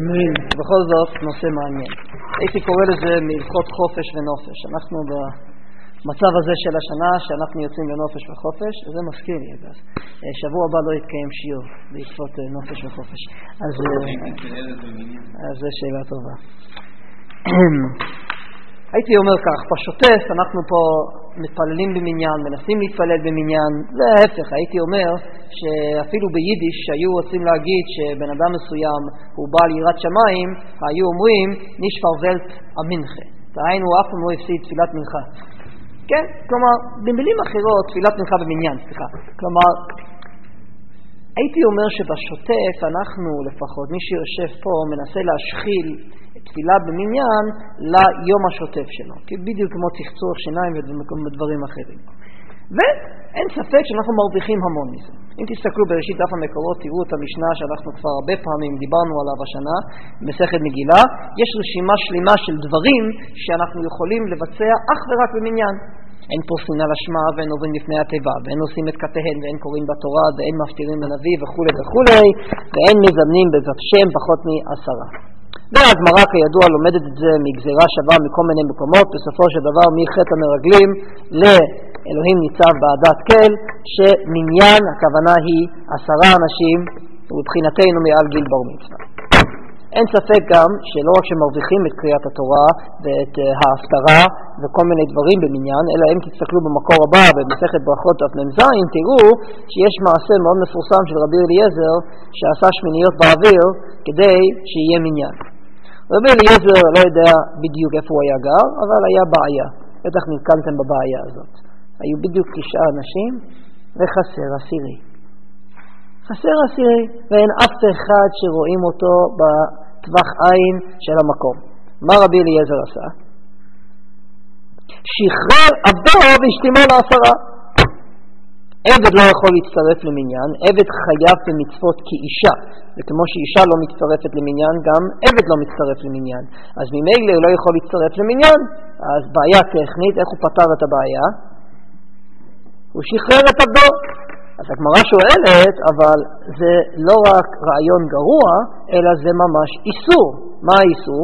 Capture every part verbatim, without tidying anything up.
בכל זאת נושא מעניין. הייתי קורא לזה מהלכות חופש ונופש. אנחנו במצב הזה של השנה שאנחנו יוצאים לנופש וחופש, זה מזכיר לי אגב. שבוע הבא לא יתקיים שיעור בעקבות נופש וחופש. אז זו שאלה טובה. הייתי אומר כך, בשוטף אנחנו פה מתפללים במניין, מנסים להתפלל במניין, זה ההפך. הייתי אומר שאפילו ביידיש שהיו רוצים להגיד שבן אדם מסוים הוא בעל יראת שמיים, היו אומרים נשפר ולט המנחה, דהיינו הוא אף פעם לא הפסיד תפילת מנחה. כן? כלומר, במילים אחרות תפילת מנחה במניין, סליחה. כלומר, הייתי אומר שבשוטף אנחנו לפחות, מי שיושב פה מנסה להשחיל תפילה במניין ליום השוטף שלו, כי בדיוק כמו צחצוח שיניים ודברים אחרים. ואין ספק שאנחנו מרוויחים המון מזה. אם תסתכלו בראשית דף המקורות, תראו את המשנה שאנחנו כבר הרבה פעמים דיברנו עליו השנה, מסכת מגילה, יש רשימה שלמה של דברים שאנחנו יכולים לבצע אך ורק במניין. אין פה שנאה לשמה ואין עוברים לפני התיבה, ואין עושים את כתיהן ואין קוראים בתורה ואין מפטירים בנביא וכו' וכו', ואין מזמנים בבת שם פחות מעשרה. והגמרא כידוע לומדת את זה מגזירה שווה מכל מיני מקומות, בסופו של דבר מחטא המרגלים לאלוהים ניצב בעדת כל, שמניין הכוונה היא עשרה אנשים ובבחינתנו מעל גיל בר מצווה. אין ספק גם שלא רק שמרוויחים את קריאת התורה ואת ההפטרה וכל מיני דברים במניין, אלא אם תסתכלו במקור הבא במסכת ברכות דף מ"ז, תראו שיש מעשה מאוד מפורסם של רבי אליעזר שעשה שמיניות באוויר כדי שיהיה מניין. רבי אליעזר לא יודע בדיוק איפה הוא היה גר, אבל היה בעיה. בטח נתקלתם בבעיה הזאת. היו בדיוק תשעה אנשים וחסר עשירי. חסר עשירי, ואין אף אחד שרואים אותו בטווח עין של המקום. מה רבי אליעזר עשה? שחרר עבדו והשתימו לעשרה. עבד לא יכול להצטרף למניין, עבד חייב במצוות כאישה, וכמו שאישה לא מצטרפת למניין, גם עבד לא מצטרף למניין. אז ממילא הוא לא יכול להצטרף למניין, אז בעיה טכנית, איך הוא פתר את הבעיה? הוא שחרר את עבדו. אז הגמרא שואלת, אבל זה לא רק רעיון גרוע, אלא זה ממש איסור. מה האיסור?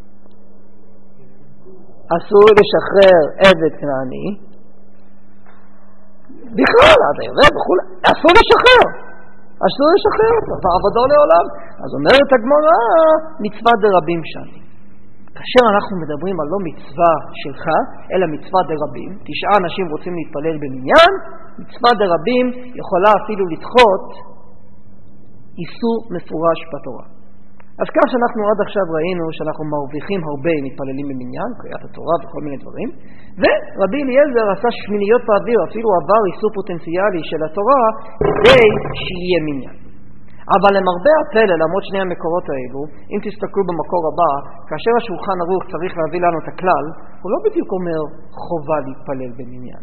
אסור לשחרר עבד כנעני, בכלל, עד הערב וכו', אסור לשחרר. אסור לשחרר אותו, ועבדו לעולם. אז אומרת הגמרא, מצווה דרבים שני. כאשר אנחנו מדברים על לא מצווה שלך, אלא מצווה דרבים, תשעה אנשים רוצים להתפלל במניין, מצווה דרבים יכולה אפילו לדחות איסור מפורש בתורה. אז כך שאנחנו עד עכשיו ראינו שאנחנו מרוויחים הרבה מתפללים במניין, קריאת התורה וכל מיני דברים, ורבי אליעזר עשה שמיניות באוויר, אפילו עבר איסור פוטנציאלי של התורה כדי שיהיה מניין. אבל למרבה הפלא, למרות שני המקורות האלו, אם תסתכלו במקור הבא, כאשר השולחן ערוך צריך להביא לנו את הכלל, הוא לא בדיוק אומר חובה להתפלל במניין.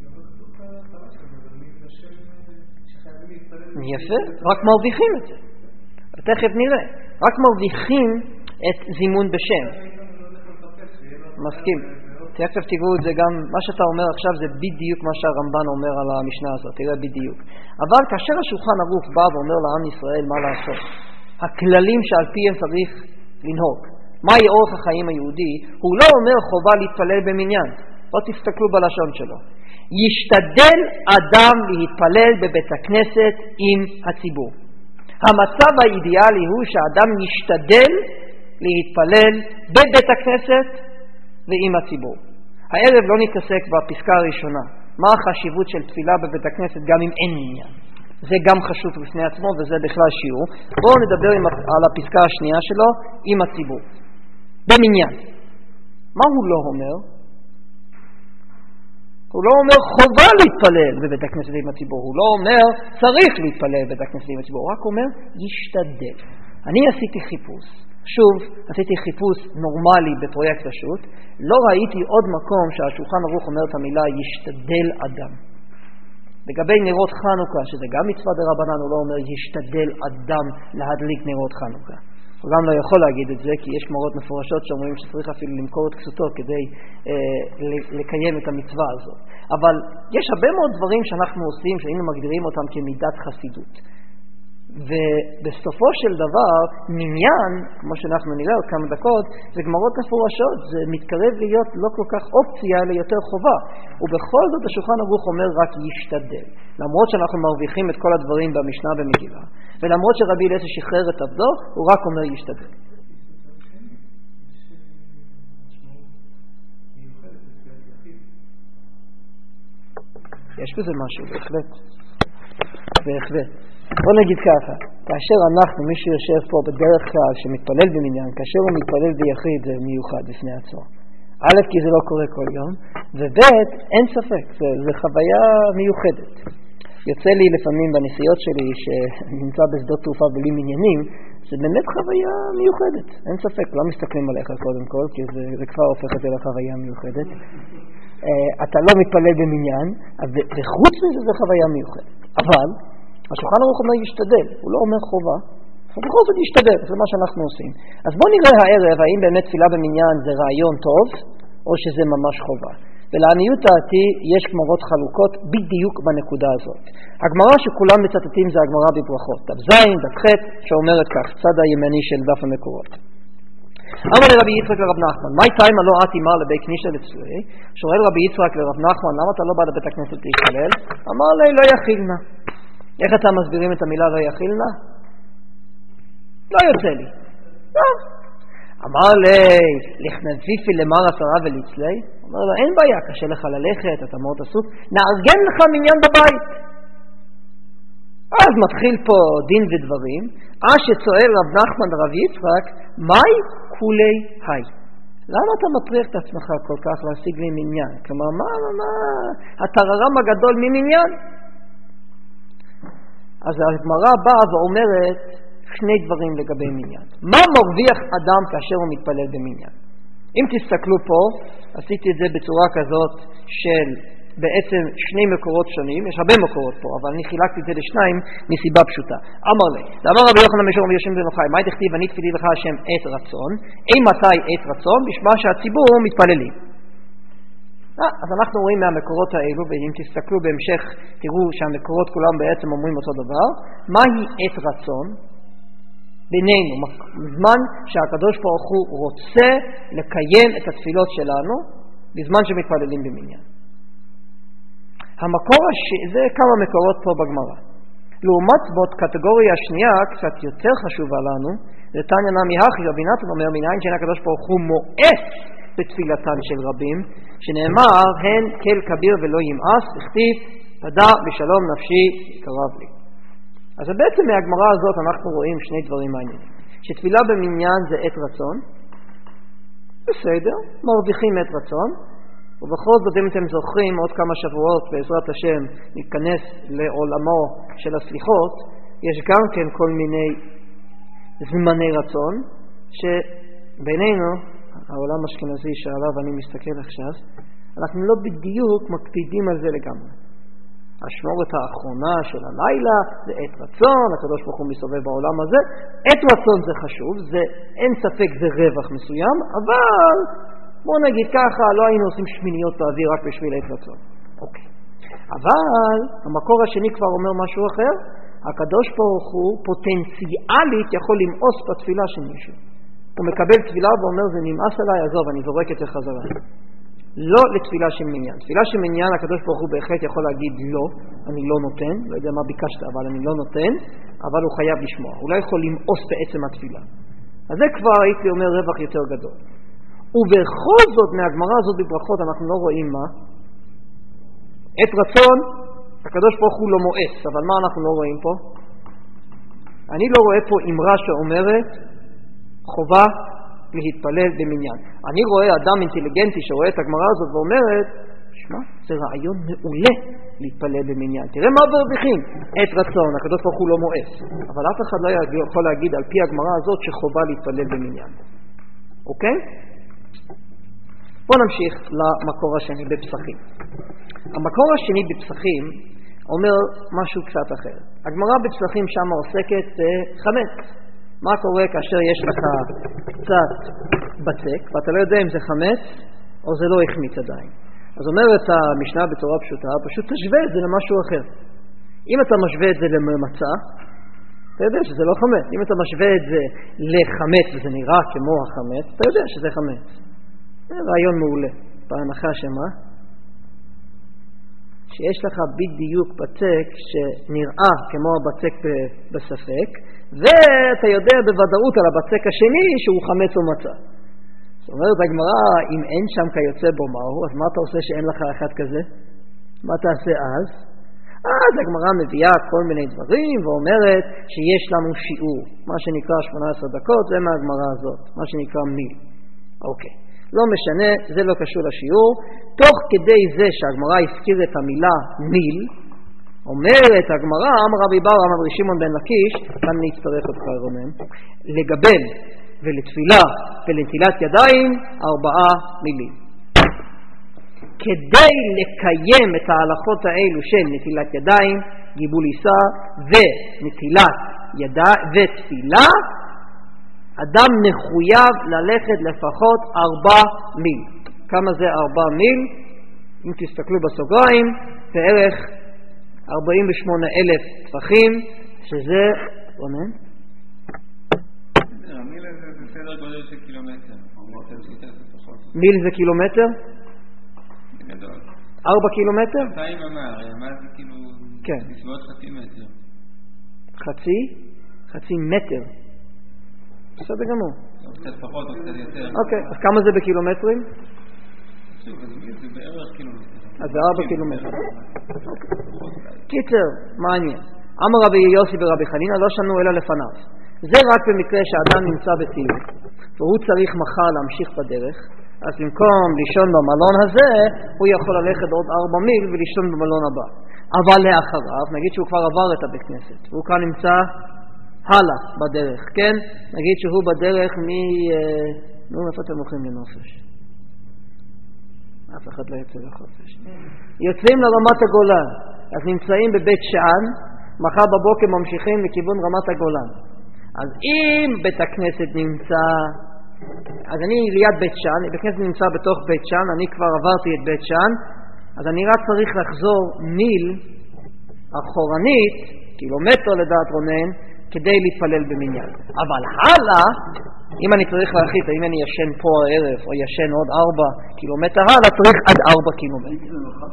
יפה, רק מרוויחים את זה. תכף נראה. רק מרוויחים את זימון בשם. מסכים. תכף תראו את זה גם, מה שאתה אומר עכשיו זה בדיוק מה שהרמב"ן אומר על המשנה הזאת, תראה בדיוק. אבל כאשר השולחן ערוך בא ואומר לעם ישראל מה לעשות, הכללים שעל פיהם צריך לנהוג, מהי אורח החיים היהודי, הוא לא אומר חובה להתפלל במניין. לא תסתכלו בלשון שלו. ישתדל אדם להתפלל בבית הכנסת עם הציבור. המצב האידיאלי הוא שהאדם ישתדל להתפלל בבית הכנסת ועם הציבור. הערב לא נתעסק בפסקה הראשונה. מה החשיבות של תפילה בבית הכנסת גם אם אין עניין? זה גם חשוב בפני עצמו וזה בכלל שיעור. בואו נדבר על הפסקה השנייה שלו עם הציבור. במניין. מה הוא לא אומר? הוא לא אומר חובה להתפלל בבית הכנסת עם הציבור, הוא לא אומר צריך להתפלל בבית הכנסת עם הציבור, הוא רק אומר ישתדל. אני עשיתי חיפוש, שוב עשיתי חיפוש נורמלי בפרויקט השו"ת, לא ראיתי עוד מקום שהשולחן ערוך אומר את המילה ישתדל אדם. לגבי נרות חנוכה, שזה גם מצווה דרבנן, הוא לא אומר ישתדל אדם להדליק נרות חנוכה. הוא גם לא יכול להגיד את זה, כי יש מורות מפורשות שאומרים שצריך אפילו למכור את כסותו כדי אה, לקיים את המצווה הזאת. אבל יש הרבה מאוד דברים שאנחנו עושים, שהיינו מגדירים אותם כמידת חסידות. ובסופו של דבר, מניין, כמו שאנחנו נראה עוד כמה דקות, זה גמרות מפורשות, זה מתקרב להיות לא כל כך אופציה, אלא יותר חובה. ובכל זאת השולחן ערוך אומר רק ישתדל. למרות שאנחנו מרוויחים את כל הדברים במשנה במגילה, ולמרות שרבי אליעזר שחרר את עבדו, הוא רק אומר ישתדל. יש בזה משהו, בהחלט. בהחלט. בוא נגיד ככה, כאשר אנחנו, מי שיושב פה בדרך כלל שמתפלל במניין, כאשר הוא מתפלל ביחיד זה מיוחד בפני עצמו. א', כי זה לא קורה כל יום, וב', אין ספק, זה, זה חוויה מיוחדת. יוצא לי לפעמים בנסיעות שלי שנמצא בשדות תעופה בלי מניינים, זה באמת חוויה מיוחדת. אין ספק, לא מסתכלים עליך קודם כל, כי זה, זה כבר הופך את זה לחוויה מיוחדת. אתה לא מתפלל במניין, וחוץ מזה זה חוויה מיוחדת. אבל השולחן ערוך אומר ישתדל, הוא לא אומר חובה, אבל בכל זאת ישתדל, זה מה שאנחנו עושים. אז בואו נראה הערב האם באמת תפילה במניין זה רעיון טוב, או שזה ממש חובה. ולעניות דעתי יש גמרות חלוקות בדיוק בנקודה הזאת. הגמרה שכולם מצטטים זה הגמרה בברכות, דף זין, דף ח', שאומרת כך, צד הימני של דף המקורות. אמר לרבי יצחק לרב נחמן, מי תימא לא את אמר לבית כניסה לצלי? שואל רבי יצחק לרב נחמן, למה אתה לא בא לבית הכנסת להתפלל? אמר לי, לא יכילנה. איך אתה מסבירים את המילה לא יכילנה? לא יוצא לי. לא. אמר לי, לכנזיפי למר עשרה ולצלי? אמר לו, אין בעיה, קשה לך ללכת, אתה מאוד עסוק, נארגן לך מניין בבית. אז מתחיל פה דין ודברים, אז שצועל רב נחמן רב יצחק, מי כולי היי? למה אתה מטריח את עצמך כל כך להשיג לי מניין? כלומר, מה, מה, מה, הטררם הגדול ממניין? אז הגמרא באה ואומרת שני דברים לגבי מניין. מה מרוויח אדם כאשר הוא מתפלל במניין? אם תסתכלו פה, עשיתי את זה בצורה כזאת של בעצם שני מקורות שונים, יש הרבה מקורות פה, אבל אני חילקתי את זה לשניים מסיבה פשוטה. אמר לי, אמר רבי יוחנן בן ישוע בן יוחאי, מה תכתיב אני תפילי לך השם עת רצון? אי מתי עת רצון? בשמה שהציבור מתפללים. אז אנחנו רואים מהמקורות האלו, ואם תסתכלו בהמשך, תראו שהמקורות כולם בעצם אומרים אותו דבר. מהי עת רצון? בינינו, בזמן שהקדוש ברוך הוא רוצה לקיים את התפילות שלנו, בזמן שמתפללים במניין. המקור השני, זה כמה מקורות פה בגמרא. לעומת זאת, קטגוריה השנייה, קצת יותר חשובה לנו, זה תניא נמי הכי, רבי נתן אומר, מניין שאין הקדוש ברוך הוא מואס בתפילתן של רבים, שנאמר, הן כל כביר ולא ימאס, הכתיב, תדע בשלום נפשי יקרב לי. אז בעצם מהגמרא הזאת אנחנו רואים שני דברים מעניינים. שתפילה במניין זה עת רצון, בסדר, מרוויחים עת רצון, ובכל זאת אם אתם זוכרים עוד כמה שבועות בעזרת השם ניכנס לעולמו של הסליחות, יש גם כן כל מיני זמני רצון, שבינינו, העולם האשכנזי שעליו אני מסתכל עכשיו, אנחנו לא בדיוק מקפידים על זה לגמרי. השמורת האחרונה של הלילה זה עת רצון, הקדוש ברוך הוא מסתובב בעולם הזה. עת רצון זה חשוב, זה, אין ספק זה רווח מסוים, אבל בוא נגיד ככה, לא היינו עושים שמיניות באוויר רק בשביל עת רצון. אוקיי. אבל המקור השני כבר אומר משהו אחר, הקדוש ברוך הוא פוטנציאלית יכול למאוס בתפילה של מישהו. הוא מקבל תפילה ואומר זה נמאס עליי, עזוב, אני זורק את זה חזרה. לא לתפילה של מניין. תפילה של מניין, הקדוש ברוך הוא בהחלט יכול להגיד לא, אני לא נותן, לא יודע מה ביקשת, אבל אני לא נותן, אבל הוא חייב לשמוע. הוא לא יכול למאוס בעצם התפילה. אז זה כבר הייתי אומר רווח יותר גדול. ובכל זאת, מהגמרא הזאת בברכות, אנחנו לא רואים מה. עת רצון, הקדוש ברוך הוא לא מואס, אבל מה אנחנו לא רואים פה? אני לא רואה פה אמרה שאומרת, חובה להתפלל במניין. אני רואה אדם אינטליגנטי שרואה את הגמרא הזאת ואומרת, שמע, זה רעיון מעולה להתפלל במניין. תראה מה מרוויחים. עת רצון, הקדוש ברוך הוא לא מואס. אבל אף אחד לא יכול להגיד על פי הגמרא הזאת שחובה להתפלל במניין. אוקיי? בואו נמשיך למקור השני בפסחים. המקור השני בפסחים אומר משהו קצת אחר. הגמרא בפסחים שם עוסקת חמץ. מה קורה כאשר יש לך קצת בצק, ואתה לא יודע אם זה חמץ או זה לא החמיץ עדיין. אז אומרת המשנה בצורה פשוטה, פשוט תשווה את זה למשהו אחר. אם אתה משווה את זה לממצה, אתה יודע שזה לא חמץ. אם אתה משווה את זה לחמץ וזה נראה כמו החמץ, אתה יודע שזה חמץ. זה רעיון מעולה. בהנחה שמה? שיש לך בדיוק בצק שנראה כמו הבצק בספק, ואתה יודע בוודאות על הבצק השני שהוא חמץ או מצה. זאת אומרת, הגמרא, אם אין שם כיוצא בו מהו, אז מה אתה עושה שאין לך אחד כזה? מה תעשה אז? אז הגמרא מביאה כל מיני דברים ואומרת שיש לנו שיעור, מה שנקרא שמונה עשרה דקות, זה מהגמרא הזאת, מה שנקרא מיל. אוקיי, לא משנה, זה לא קשור לשיעור. תוך כדי זה שהגמרא הזכיר את המילה מיל, אומרת הגמרא, אמר רבי בר, אמר רבי שמעון בן לקיש, כאן נצטרך אותך רונן, לגבל ולתפילה ולנטילת ידיים ארבעה מילים. כדי לקיים את ההלכות האלו של נטילת ידיים, גיבול עיסה ונטילת ידיים ותפילה, אדם מחויב ללכת לפחות ארבע מיל. כמה זה ארבע מיל? אם תסתכלו בסוגריים, בערך ארבעים ושמונה אלף טפחים, שזה, רונן? מיל זה סדר גודל של קילומטר. מיל זה קילומטר? גדול. ארבע קילומטר? חצי ממר, מה זה כאילו... כן. בסביבות חצי מטר. חצי? חצי מטר. בסדר גמור. קצת פחות או קצת יותר. אוקיי, אז כמה זה בקילומטרים? שוב, אז מיל זה בערך קילומטר. אז זה ארבע קילומטר. קיצר, מעניין. אמר רבי יוסי ורבי חנינא לא שנו אלא לפניו. זה רק במקרה שאדם נמצא בטיול, והוא צריך מחר להמשיך בדרך, אז במקום לישון במלון הזה, הוא יכול ללכת עוד ארבע מיל ולישון במלון הבא. אבל לאחריו, נגיד שהוא כבר עבר את הבית כנסת, והוא כאן נמצא הלאה בדרך, כן? נגיד שהוא בדרך מ... נו, איפה אתם הולכים לנופש? אף אחד לא יוצא לחופש. יוצאים לרמת הגולן, אז נמצאים בבית שאן, מחר בבוקר ממשיכים לכיוון רמת הגולן. אז אם בית הכנסת נמצא, אז אני ליד בית שאן, בית הכנסת נמצא בתוך בית שאן, אני כבר עברתי את בית שאן, אז אני רק צריך לחזור מיל אחורנית, קילומטר לדעת רונן, כדי להתפלל במניין. אבל הלאה, אם אני צריך להחליט, האם אני ישן פה הערב, או ישן עוד ארבע קילומטר הלאה, צריך עד ארבע קילומטר.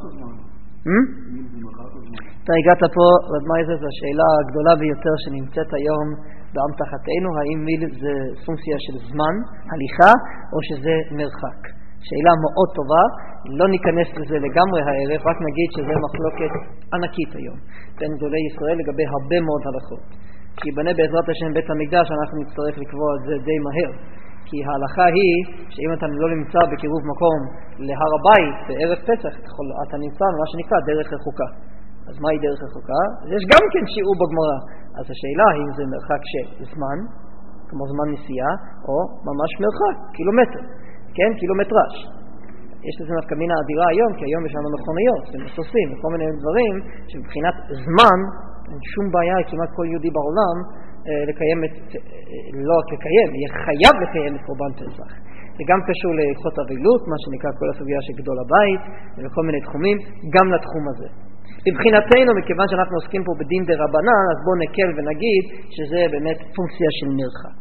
אתה הגעת פה, מה זה? זו השאלה הגדולה ביותר שנמצאת היום באמתחתנו, האם מיל זה פונקציה של זמן, הליכה, או שזה מרחק. שאלה מאוד טובה, לא ניכנס לזה לגמרי הערב, רק נגיד שזה מחלוקת ענקית היום, בין גדולי ישראל לגבי הרבה מאוד הלכות. כי ייבנה בעזרת השם בית המקדש, אנחנו נצטרך לקבוע את זה די מהר. כי ההלכה היא שאם אתה לא נמצא בקירוב מקום להר הבית בערב פסח, אתה נמצא מה שנקרא דרך רחוקה. אז מהי דרך רחוקה? יש גם כן שיעור בגמרא. אז השאלה היא אם זה מרחק של זמן, כמו זמן נסיעה, או ממש מרחק, קילומטר. כן, קילומטרש. יש לזה נפקמינה אדירה היום, כי היום יש לנו מכוניות ומסוסים וכל מיני דברים שמבחינת זמן אין שום בעיה כמעט כל יהודי בעולם אה, לקיים את, אה, לא רק לקיים, יהיה חייב לקיים את קורבן פסח. זה גם קשור להלכות אבלות, מה שנקרא כל הסוגיה של גדול הבית, וכל מיני תחומים, גם לתחום הזה. מבחינתנו, מכיוון שאנחנו עוסקים פה בדין דרבנן, אז בואו נקל ונגיד שזה באמת פונקציה של מרחק.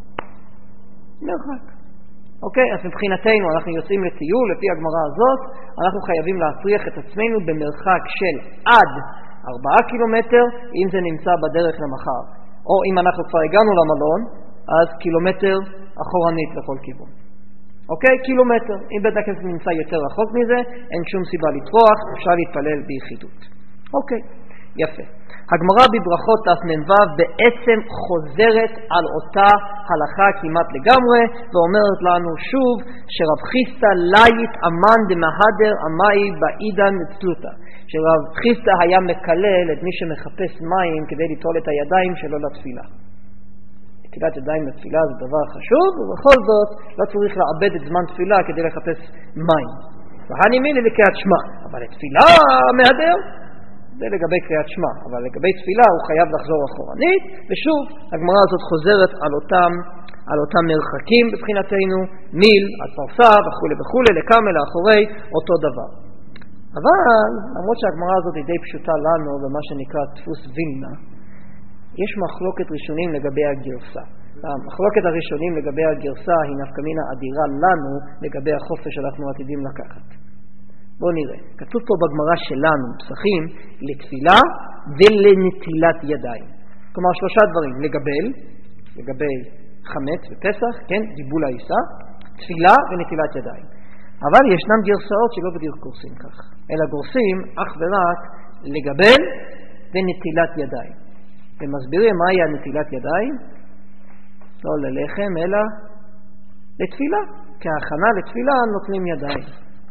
מרחק. אוקיי, אז מבחינתנו אנחנו יוצאים לטיול, לפי הגמרא הזאת, אנחנו חייבים להפריח את עצמנו במרחק של עד ארבעה קילומטר, אם זה נמצא בדרך למחר. או אם אנחנו כבר הגענו למלון, אז קילומטר אחורנית לכל כיוון. אוקיי, קילומטר. אם בית הכנסת נמצא יותר רחוק מזה, אין שום סיבה לטרוח, אפשר להתפלל ביחידות. אוקיי, יפה. הגמרא בברכות תנ"ו בעצם חוזרת על אותה הלכה כמעט לגמרי, ואומרת לנו שוב שרב חיסדא לא יתאמן דמהדר אמאי בעידן נצלותא. שרב חיסדא היה מקלל את מי שמחפש מים כדי ליטול את הידיים שלו לתפילה. נטילת ידיים לתפילה זה דבר חשוב, ובכל זאת לא צריך לאבד את זמן תפילה כדי לחפש מים. והני מילי לקריאת שמע, אבל לתפילה מהדר זה לגבי קריאת שמע, אבל לגבי תפילה הוא חייב לחזור אחורנית, ושוב הגמרא הזאת חוזרת על אותם, על אותם מרחקים בבחינתנו, מיל, על פרסה וכו' וכו', לכמה לאחורי אותו דבר. אבל למרות שהגמרא הזאת היא די פשוטה לנו במה שנקרא דפוס וילנה, יש מחלוקת ראשונים לגבי הגרסה. המחלוקת הראשונים לגבי הגרסה היא נפקא מינה אדירה לנו לגבי החופש שאנחנו עתידים לקחת. בואו נראה. כתוב פה בגמרא שלנו, פסחים, לתפילה ולנטילת ידיים. כלומר שלושה דברים, לגבל, לגבי חמץ ופסח, כן, דיבול העיסה, תפילה ונטילת ידיים. אבל ישנם גרסאות שלא בדיוק גורסים כך, אלא גורסים אך ורק לגבל ונטילת ידיים. ומסבירים מהי הנטילת ידיים? לא ללחם, אלא לתפילה. כהכנה לתפילה נוטלים ידיים.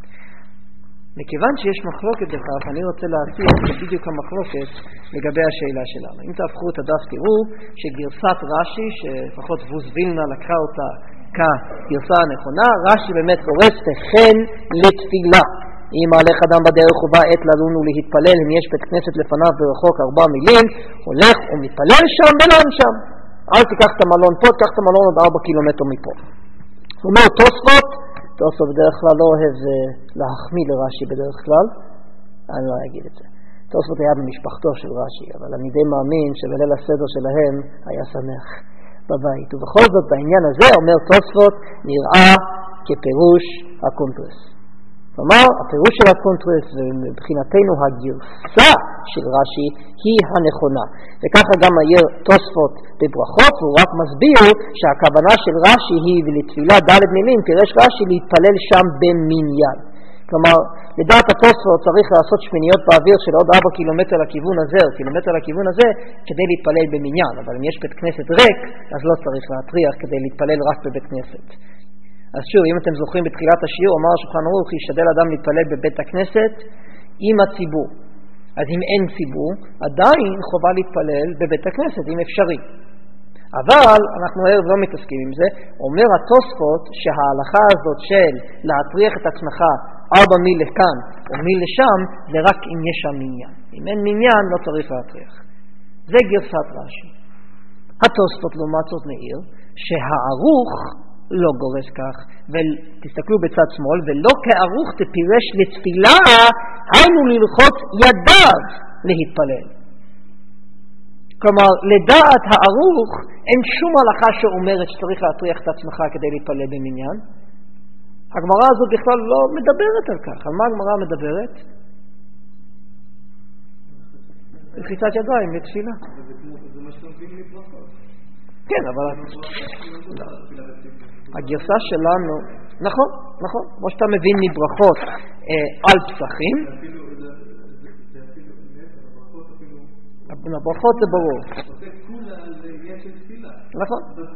מכיוון שיש מחלוקת בכך, אני רוצה להציע בדיוק המחלוקת לגבי השאלה שלנו. אם תהפכו את הדף תראו שגרסת רש"י, שפחות ווז וילנה לקחה אותה כגרסה הנכונה, רש"י באמת גורס וכן לתפילה. אם הלך אדם בדרך ובא עת ללון ולהתפלל, אם יש בית כנסת לפניו ברחוק ארבע מילים, הולך ומתפלל שם ולן שם. אל תיקח את המלון פה, תיקח את המלון עוד ארבע קילומטר מפה. הוא אומר תוספות, תוספות בדרך כלל לא אוהב להחמיא לרש"י בדרך כלל, אני לא אגיד את זה. תוספות היה במשפחתו של רש"י, אבל אני די מאמין שבליל הסדר שלהם היה שמח בבית. ובכל זאת בעניין הזה אומר תוספות נראה כפירוש הקונטרס. כלומר, הפירוש של הקונטרס ובחינתנו הגרסה של רש"י היא הנכונה. וככה גם היה תוספות בברכות, והוא רק מסביר שהכוונה של רש"י היא ולתפילה ד' מילים, פירש רש"י להתפלל שם במניין. כלומר, לדעת התוספות צריך לעשות שמיניות באוויר של עוד ארבע קילומטר לכיוון הזה, או קילומטר לכיוון הזה, כדי להתפלל במניין. אבל אם יש בית כנסת ריק, אז לא צריך להטריח כדי להתפלל רק בבית כנסת. אז שוב, אם אתם זוכרים בתחילת השיעור, אמר שולחן ערוך, ישתדל אדם להתפלל בבית הכנסת עם הציבור. אז אם אין ציבור, עדיין חובה להתפלל בבית הכנסת, אם אפשרי. אבל אנחנו לא מתעסקים עם זה. אומר התוספות שההלכה הזאת של להטריח את עצמך ארבע מיל לכאן או מיל לשם, זה רק אם יש שם מניין. אם אין מניין, לא צריך להטריח. זה גרסת רש"י. התוספות לעומת זאת מעיר שהערוך לא גורס כך, ותסתכלו בצד שמאל, ולא כערוך תפירש לתפילה, היינו ללחוץ ידיו להתפלל. כלומר, לדעת הערוך אין שום הלכה שאומרת שצריך להטריח את עצמך כדי להתפלל במניין. הגמרא הזאת בכלל לא מדברת על כך. על מה הגמרא מדברת? לחיצת ידיים לתפילה. זה מה שמבין מברכות. כן, אבל הגרסה שלנו, נכון, נכון, כמו שאתה מבין מברכות על פסחים, בברכות זה ברור. נכון.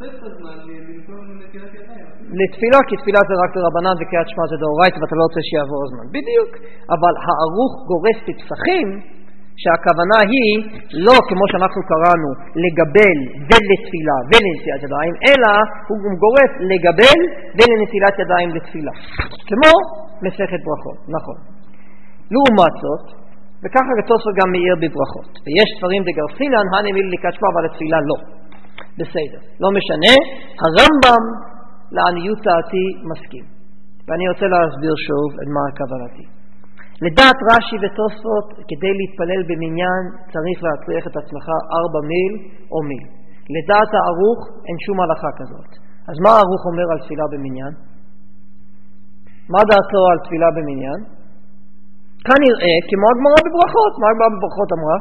לתפילה, כי תפילה זה רק לרבנן וקריאת שמע זה דאורייתא ואתה לא רוצה שיעבור הזמן. בדיוק. אבל הערוך גורס בפסחים, שהכוונה היא לא כמו שאנחנו קראנו לגבל ולתפילה ולנטילת ידיים, אלא הוא גם גורס לגבל ולנטילת ידיים לתפילה. כמו מסכת ברכות, נכון. לעומת זאת, וככה התוספות גם מאיר בברכות. ויש ספרים דגרסינן, הנמיל לקצ'מה, אבל לתפילה לא. בסדר. לא משנה, הרמב"ם לעניות דעתי מסכים. ואני רוצה להסביר שוב את מה הכוונתי. לדעת רש"י ותוספות, כדי להתפלל במניין צריך להטריח את עצמך ארבע מיל או מיל. לדעת הערוך אין שום הלכה כזאת. אז מה הערוך אומר על תפילה במניין? מה דעתו על תפילה במניין? כנראה כמו הגמרא בברכות. מה הגמרא בברכות אמרה?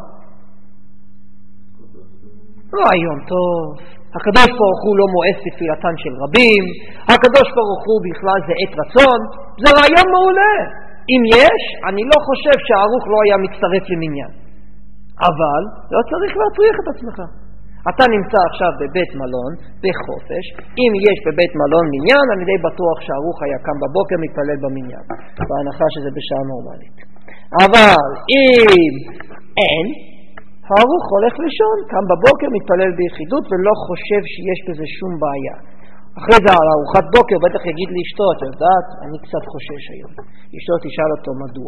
רעיון טוב. הקדוש ברוך הוא לא מואס בתפילתן של רבים. הקדוש ברוך הוא בכלל זה עת רצון. זה רעיון מעולה. אם יש, אני לא חושב שהערוך לא היה מצטרף למניין. אבל לא צריך להטריח את עצמך. אתה נמצא עכשיו בבית מלון, בחופש. אם יש בבית מלון מניין, אני די בטוח שהערוך היה קם בבוקר מתפלל במניין. בהנחה שזה בשעה נורמלית. אבל אם אין, הערוך הולך לישון, קם בבוקר מתפלל ביחידות ולא חושב שיש בזה שום בעיה. אחרי זה על ארוחת בוקר בטח יגיד לאשתו, את יודעת, אני קצת חושש היום. אשתו תשאל אותו מדוע.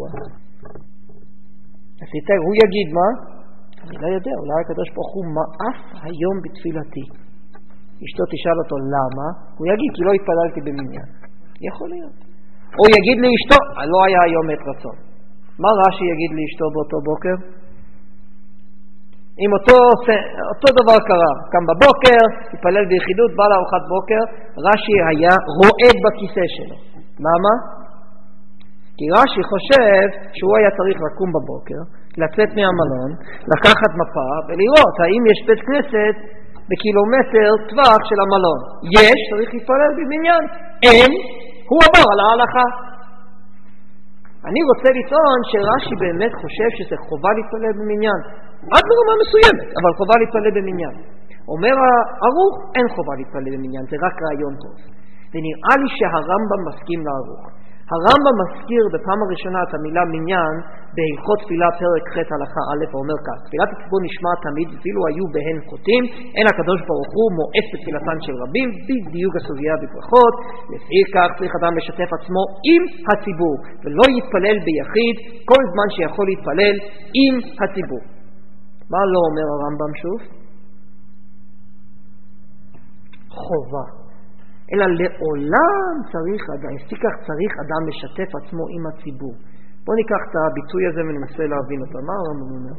אז תראה, הוא יגיד מה? אני לא יודע, אולי הקדוש ברוך הוא מאס היום בתפילתי. אשתו תשאל אותו למה? הוא יגיד כי לא התפללתי במניין. יכול להיות. או יגיד לאשתו, לא היה היום עת רצון. מה רש"י יגיד לאשתו באותו בוקר? אם אותו, אותו דבר קרה, קם בבוקר, התפלל ביחידות, בא לארוחת בוקר, רש"י היה רועד בכיסא שלו. למה? כי רש"י חושב שהוא היה צריך לקום בבוקר, לצאת מהמלון, לקחת מפה ולראות האם יש בית כנסת בקילומטר טווח של המלון. יש, צריך להתפלל בבניין. אין, הוא עבר על ההלכה. אני רוצה לטעון שרש"י באמת חושב שזה חובה להתפלל במניין. עד ברמה מסוימת, אבל חובה להתפלל במניין. אומר הערוך, אין חובה להתפלל במניין, זה רק רעיון טוב. ונראה לי שהרמב"ם מסכים לערוך. הרמב"ם מזכיר בפעם הראשונה את המילה מניין בהלכות תפילה פרק ח' הלכה א', ואומר כך: תפילת הציבור נשמע תמיד אפילו היו בהן חוטאים, אין הקדוש ברוך הוא מואס בתפילתן של רבים, בדיוק הסוגיה בברכות. לפי כך צריך אדם לשתף עצמו עם הציבור ולא יתפלל ביחיד כל זמן שיכול להתפלל עם הציבור. מה לא אומר הרמב"ם שוב? חובה. אלא לעולם צריך אדם, לפי כך צריך אדם לשתף עצמו עם הציבור. בואו ניקח את הביטוי הזה וננסה להבין אותו. מה הרמב"ם אומר?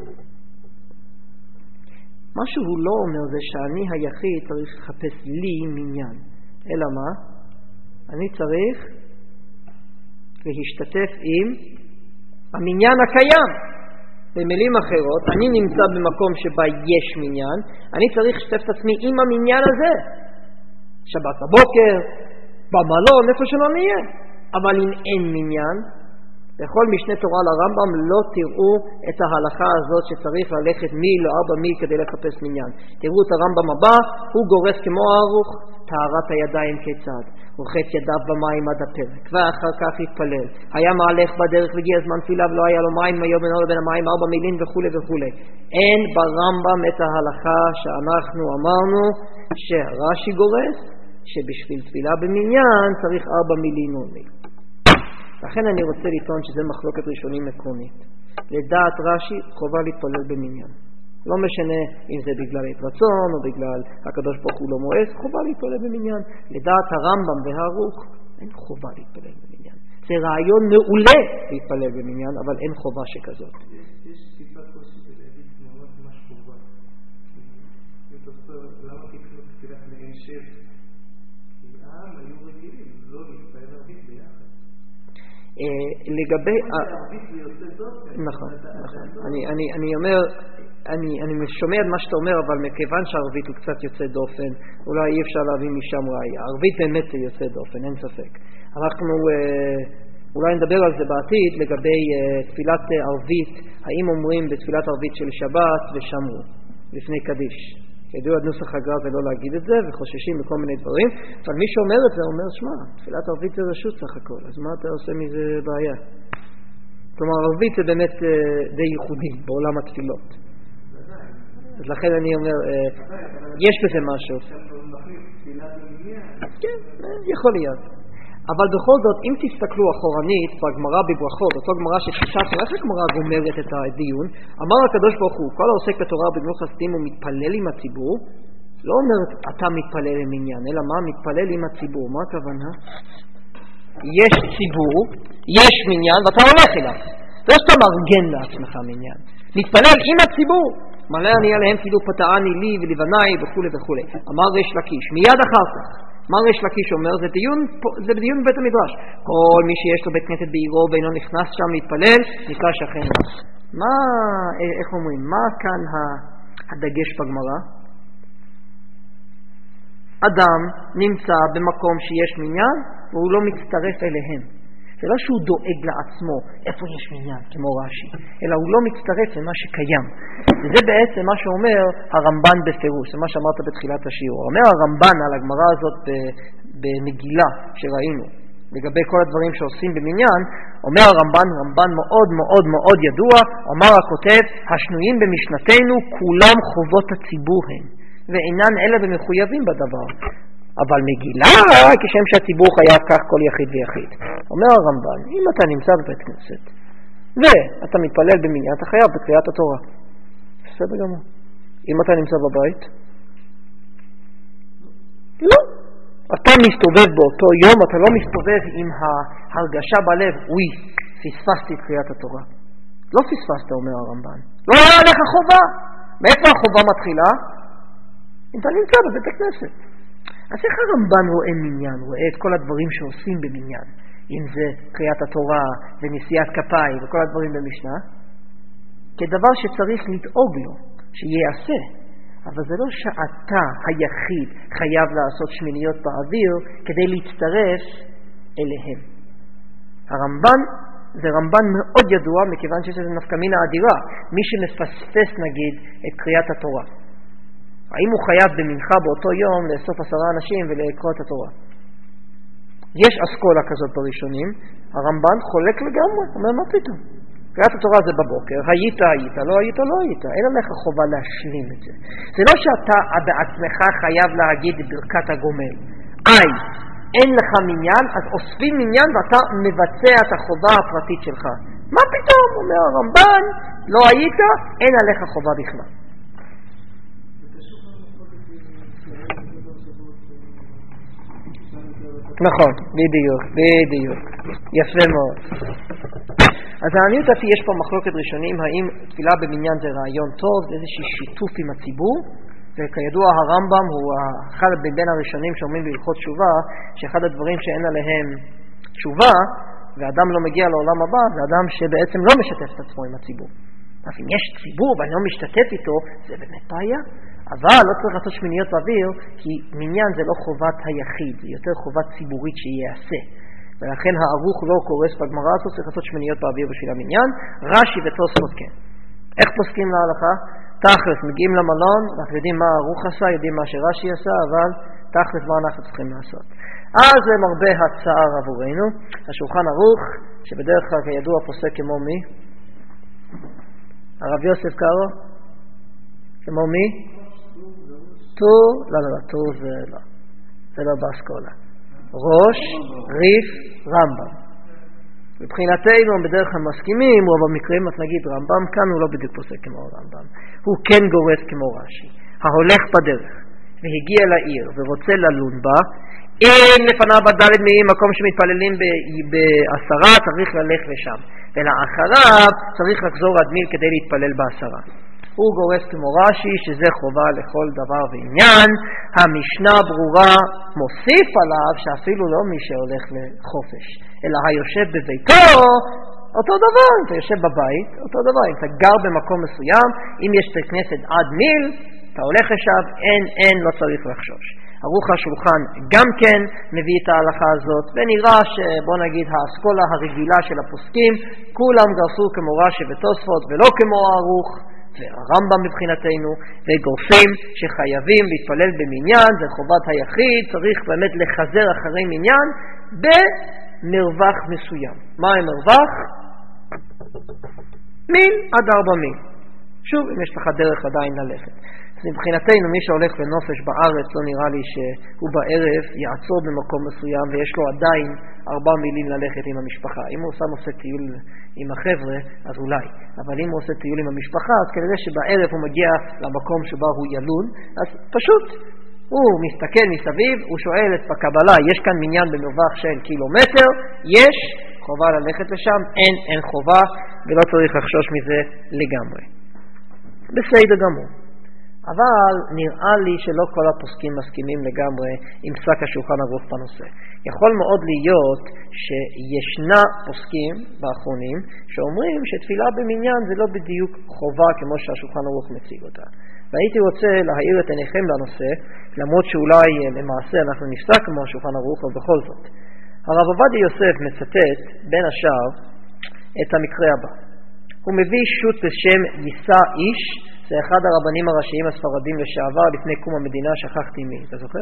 מה שהוא לא אומר זה שאני היחיד צריך לחפש לי מניין. אלא מה? אני צריך להשתתף עם המניין הקיים. במילים אחרות, אני נמצא במקום שבה יש מניין, אני צריך לשתף את עצמי עם המניין הזה. שבת בבוקר, במלון, איפה שלא נהיה. אבל אם אין מניין, בכל משנה תורה לרמב"ם לא תראו את ההלכה הזאת שצריך ללכת מיל או ארבע מיל כדי לחפש מניין. תראו את הרמב"ם הבא, הוא גורס כמו הערוך, טהרת הידיים כיצד. רוחץ ידיו במים עד הפרק, ואחר כך התפלל. היה מהלך בדרך והגיע זמן תפילה ולא היה לו מים, היו בינו לבין המים ארבע מילים וכו' וכו'. אין ברמב"ם את ההלכה שאנחנו אמרנו שרש"י גורס, שבשביל תפילה במניין צריך ארבע מילים עולי. לכן אני רוצה לטעון שזה מחלוקת ראשונים עקרונית. לדעת רש"י חובה להתפלל במניין. לא משנה אם זה בגלל רצון או בגלל הקדוש ברוך הוא לא מואס, חובה להתפלל במניין. לדעת הרמב"ם והערוך אין חובה להתפלל במניין. זה רעיון מעולה להתפלל במניין, אבל אין חובה שכזאת. יש טיפה קושי בלהגיד ממש ממש חובה. למה תקנו תפילת מעין שף? כי העם היו רגילים לא להתפלל ערבית ביחד. לגבי... ערבית זה יוצא דופן. נכון, נכון. אני אומר... אני, אני שומע את מה שאתה אומר, אבל מכיוון שהערבית הוא קצת יוצא דופן, אולי אי אפשר להביא משם ראיה. הערבית באמת זה יוצא דופן, אין ספק. אנחנו אה, אולי נדבר על זה בעתיד לגבי אה, תפילת ערבית, האם אומרים בתפילת ערבית של שבת ושמרו, לפני קדיש. ידעו עד נוסח הגר"א ולא להגיד את זה, וחוששים בכל מיני דברים, אבל מי שאומר את זה אומר, שמע, תפילת ערבית זה רשות סך הכל, אז מה אתה עושה מזה בעיה? כלומר, ערבית זה באמת אה, די ייחודי בעולם התפילות. אז לכן אני אומר, יש בזה משהו. כן, יכול להיות. אבל בכל זאת, אם תסתכלו אחורנית בגמרא בברכות, אותו גמרא שחשבנו, איך הגמרא גומרת את הדיון, אמר הקדוש ברוך הוא, כל העוסק בתורה ובגמילות חסדים הוא מתפלל עם הציבור, לא אומר אתה מתפלל עם עניין, אלא מה? מתפלל עם הציבור. מה הכוונה? יש ציבור, יש מניין, ואתה הולך אליו. זה שאתה מארגן לעצמך מניין. מתפלל עם הציבור. מלא אני עליהם כאילו פתעני לי ולבניי וכו' וכו'. אמר ריש לקיש, מיד אחר כך. מה ריש לקיש אומר? זה דיון, זה דיון בבית המדרש. כל מי שיש לו בית כנסת בעירו ואינו נכנס שם להתפלל, נקרא שכן. מה, איך אומרים? מה כאן הדגש בגמרא? אדם נמצא במקום שיש מניין והוא לא מצטרף אליהם. זה לא שהוא דואג לעצמו איפה יש מניין, כמו רש"י, אלא הוא לא מצטרף למה שקיים. וזה בעצם מה שאומר הרמב"ן בפירוש, זה מה שאמרת בתחילת השיעור. אומר הרמב"ן על הגמרא הזאת במגילה שראינו, לגבי כל הדברים שעושים במניין, אומר הרמב"ן, רמב"ן מאוד מאוד מאוד ידוע, אומר הכותב, השנויים במשנתנו כולם חובות הציבור הם, ואינן אלה ומחויבים בדבר. אבל מגילה, כשם שהציבור חייב כך כל יחיד ויחיד. אומר הרמב"ן, אם אתה נמצא בבית כנסת, ואתה מתפלל במניין, אתה חייב בקריאת התורה. בסדר גמור. אם אתה נמצא בבית, לא. אתה מסתובב באותו יום, אתה לא מסתובב עם ההרגשה בלב, אוי, פספסתי את קריאת התורה. לא פספסת, אומר הרמב"ן. לא היה עליך חובה. מאיפה החובה מתחילה? אם אתה נמצא בבית הכנסת. אז איך הרמב"ן רואה מניין, רואה את כל הדברים שעושים במניין, אם זה קריאת התורה ונשיאת כפיים וכל הדברים במשנה, כדבר שצריך לדאוג לו, שיעשה. אבל זה לא שאתה היחיד חייב לעשות שמיניות באוויר כדי להצטרף אליהם. הרמב"ן זה רמב"ן מאוד ידוע, מכיוון שיש לזה נפקא מינה אדירה, מי שמפספס נגיד את קריאת התורה. האם הוא חייב במנחה באותו יום לאסוף עשרה אנשים ולקרוא את התורה? יש אסכולה כזאת בראשונים, הרמב"ן חולק לגמרי, אומר מה פתאום? קריאת התורה זה בבוקר, היית היית, לא היית לא היית, אין עליך חובה להשלים את זה. זה לא שאתה בעצמך חייב להגיד ברכת הגומל. איי, אין לך מניין, אז אוספים מניין ואתה מבצע את החובה הפרטית שלך. מה פתאום? אומר הרמב"ן, לא היית, אין עליך חובה בכלל. נכון, בדיוק, בדיוק. יפה מאוד. אז העניות דעתי יש פה מחלוקת ראשונים, האם תפילה במניין זה רעיון טוב, זה איזושהי שיתוף עם הציבור, וכידוע הרמב"ם הוא אחד בין הראשונים שאומרים בהלכות תשובה, שאחד הדברים שאין עליהם תשובה, ואדם לא מגיע לעולם הבא, זה אדם שבעצם לא משתף את עצמו עם הציבור. אז אם יש ציבור ואני לא משתתף איתו, זה באמת בעיה. אבל לא צריך לעשות שמיניות באוויר, כי מניין זה לא חובת היחיד, זה יותר חובת ציבורית שיעשה. ולכן הערוך לא קורס בגמרא הזאת, צריך לעשות שמיניות באוויר בשביל המניין. רש"י ותוספות כן. איך פוסקים להלכה? תכלס, מגיעים למלון, אנחנו יודעים מה הערוך עשה, יודעים מה שרש"י עשה, אבל תכלס מה אנחנו צריכים לעשות. אז זה מרבה הצער עבורנו. השולחן ערוך, שבדרך כלל כידוע פוסק כמו מי? הרב יוסף קארו? כמו מי? טור? לא, לא, לא, טור זה לא. זה לא באסכולה. ראש, ריף, רמב"ם. מבחינתנו הם בדרך כלל מסכימים, רוב המקרים, אז נגיד רמב"ם כאן הוא לא בדיוק פוסק כמו רמב"ם. הוא כן גורס כמו רש"י. ההולך בדרך והגיע לעיר ורוצה ללון בה, אם לפניו בדלת מאי מקום שמתפללים בעשרה, צריך ללך לשם. ולאחריו צריך לחזור עד מיל כדי להתפלל בעשרה. הוא גורס כמו רש"י שזה חובה לכל דבר ועניין. המשנה ברורה מוסיף עליו שאפילו לא מי שהולך לחופש, אלא היושב בביתו, אותו דבר. אם אתה יושב בבית, אותו דבר. אם אתה גר במקום מסוים, אם יש בית כנסת עד מיל, אתה הולך לשם, אין, אין, לא צריך לחשוש. ערוך השולחן גם כן מביא את ההלכה הזאת, ונראה שבוא נגיד האסכולה הרגילה של הפוסקים, כולם גרסו כמו רש"י ותוספות ולא כמו הערוך והרמב"ם מבחינתנו, וגורסים שחייבים להתפלל במניין, זה חובת היחיד, צריך באמת לחזר אחרי מניין במרווח מסוים. מה המרווח? מיל עד ארבע מיל. שוב, אם יש לך דרך עדיין ללכת. אז מבחינתנו, מי שהולך לנופש בארץ, לא נראה לי שהוא בערב יעצור במקום מסוים, ויש לו עדיין ארבע מילים ללכת עם המשפחה. אם הוא שם עושה טיול עם החבר'ה, אז אולי. אבל אם הוא עושה טיול עם המשפחה, אז כנראה שבערב הוא מגיע למקום שבה הוא ילון, אז פשוט הוא מסתכל מסביב, הוא שואל את בקבלה, יש כאן מניין במרווח של קילומטר, יש חובה ללכת לשם, אין, אין חובה, ולא צריך לחשוש מזה לגמרי. בסדר גמור. אבל נראה לי שלא כל הפוסקים מסכימים לגמרי עם פסק השולחן ערוך בנושא. יכול מאוד להיות שישנה פוסקים באחרונים שאומרים שתפילה במניין זה לא בדיוק חובה כמו שהשולחן ערוך מציג אותה. והייתי רוצה להאיר את עיניכם לנושא, למרות שאולי למעשה אנחנו נפסק כמו השולחן ערוך, אבל בכל זאת. הרב עובדיה יוסף מצטט בין השאר את המקרה הבא. הוא מביא שו"ת בשם יישא איש, זה אחד הרבנים הראשיים הספרדים לשעבר לפני קום המדינה, שכחתי מי, אתה זוכר?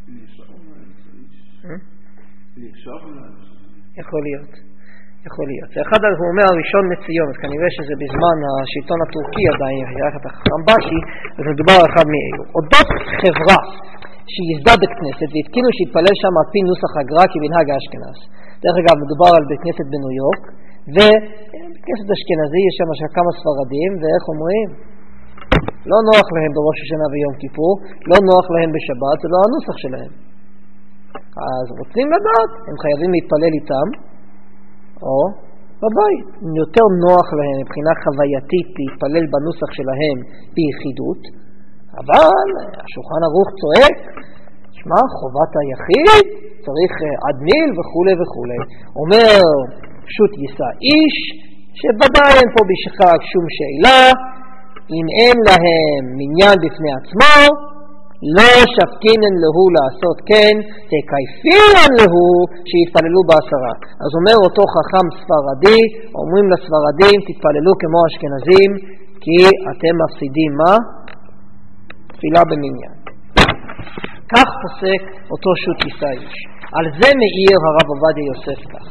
יכול להיות, יכול להיות. זה אחד, הוא אומר הראשון לציון, אז כנראה שזה בזמן השלטון הטורקי עדיין, יחד החכם בשי, אז מדובר על אחד מאלו. אודות חברה שיסדה בית כנסת והתקינו שהתפלל שם על פי נוסח הגר"א כמנהג האשכנז. דרך אגב, מדובר על בית כנסת בניו יורק, ובית כנסת אשכנזי יש שם כמה ספרדים, ואיך אומרים? לא נוח להם בראש השנה ויום כיפור, לא נוח להם בשבת, זה לא הנוסח שלהם. אז רוצים לדעת, הם חייבים להתפלל איתם, או בבית. יותר נוח להם מבחינה חווייתית להתפלל בנוסח שלהם ביחידות, אבל השולחן ערוך צועק, שמע, חובת היחיד, צריך עדמיל וכו' וכו'. אומר, פשוט יישא איש, שבוודאי אין פה בשחק שום שאלה, אם אין להם מניין בפני עצמו, לא שפקינן להו לעשות כן, תקייפינן להו שיתפללו בעשרה. אז אומר אותו חכם ספרדי, אומרים לספרדים, תתפללו כמו אשכנזים, כי אתם מפסידים מה? תפילה במניין. כך פוסק אותו שו"ת יישא איש. על זה מאיר הרב עובדיה יוסף כך.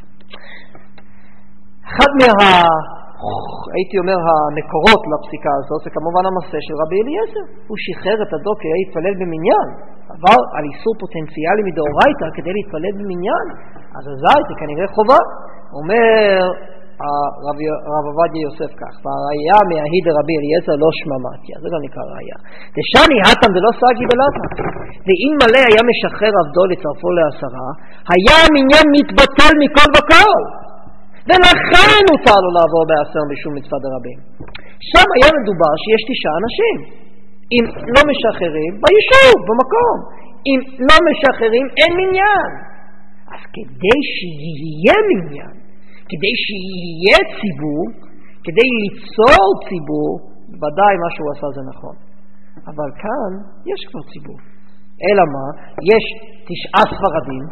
אחד מה, הייתי אומר, המקורות לפסיקה הזאת, זה כמובן המעשה של רבי אליעזר. הוא שחרר את הדוק כדי להתפלל במניין, עבר על איסור פוטנציאלי מדאורייתא כדי להתפלל במניין, אז אזי זה כנראה חובה. אומר הרב עובדיה יוסף כך, והראיה מההיא דרבי אליעזר לא שממתיה, זה גם נקרא ראיה. דשני התם ולא סגי בלטה. ואם מלא היה משחרר עבדו לצרפו לעשרה, היה המניין מתבטל מכל וכל. ולכן הותר לו לעבור בעשר משום מצוות הרבים. שם היה מדובר שיש תשעה אנשים. אם לא משחררים, ביישוב, במקום. אם לא משחררים, אין מניין. אז כדי שיהיה מניין, כדי שיהיה ציבור, כדי ליצור ציבור, ודאי מה שהוא עשה זה נכון. אבל כאן יש כבר ציבור. אלא מה? יש תשעה ספרדים,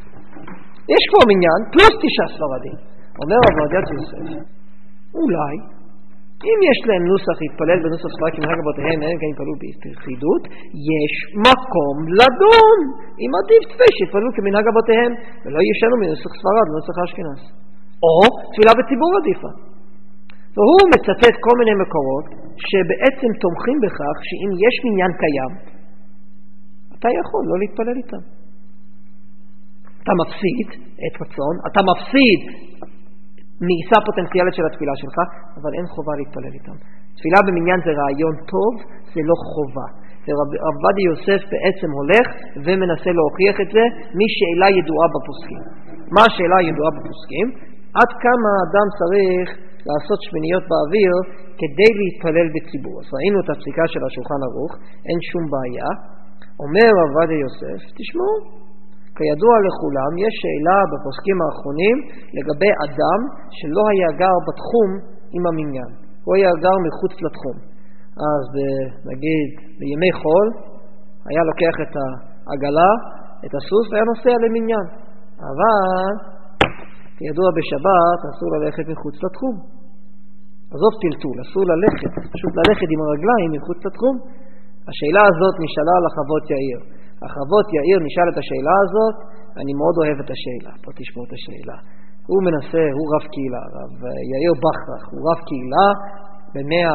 יש כבר מניין, פלוס תשעה ספרדים. אומר עובדיה יוסף, אולי, אם יש להם נוסח להתפלל בנוסח ספרד כמנהג אבותיהם, הם כן יתפללו ביחידות, יש מקום לדון. אם עדיף תפי שיתפללו כמנהג אבותיהם, ולא ישנו מנוסח ספרד לנוסח אשכנז. או תפילה בציבור עדיפה. והוא מצטט כל מיני מקורות שבעצם תומכים בכך שאם יש מניין קיים, אתה יכול לא להתפלל איתם. אתה מפסיד את רצון, אתה מפסיד מאיסה פוטנציאלית של התפילה שלך, אבל אין חובה להתפלל איתם. תפילה במניין זה רעיון טוב, זה לא חובה. ורב עובדיה יוסף בעצם הולך ומנסה להוכיח את זה משאלה ידועה בפוסקים. מה השאלה הידועה בפוסקים? עד כמה האדם צריך לעשות שמיניות באוויר כדי להתפלל בציבור. אז ראינו את הפסיקה של השולחן ערוך, אין שום בעיה. אומר עובדיה יוסף, תשמעו, כידוע לכולם, יש שאלה בפוסקים האחרונים לגבי אדם שלא היה גר בתחום עם המניין. הוא היה גר מחוץ לתחום. אז נגיד בימי חול היה לוקח את העגלה, את הסוס, והיה נוסע למניין. אבל כידוע בשבת אסור ללכת מחוץ לתחום. עזוב טלטול, אסור ללכת, פשוט ללכת עם הרגליים מחוץ לתחום. השאלה הזאת נשאלה על החוות יאיר. החוות יאיר נשאל את השאלה הזאת, אני מאוד אוהב את השאלה, פה תשמעו את השאלה. הוא מנסה, הוא רב קהילה, רב יאיר בחרך, הוא רב קהילה במאה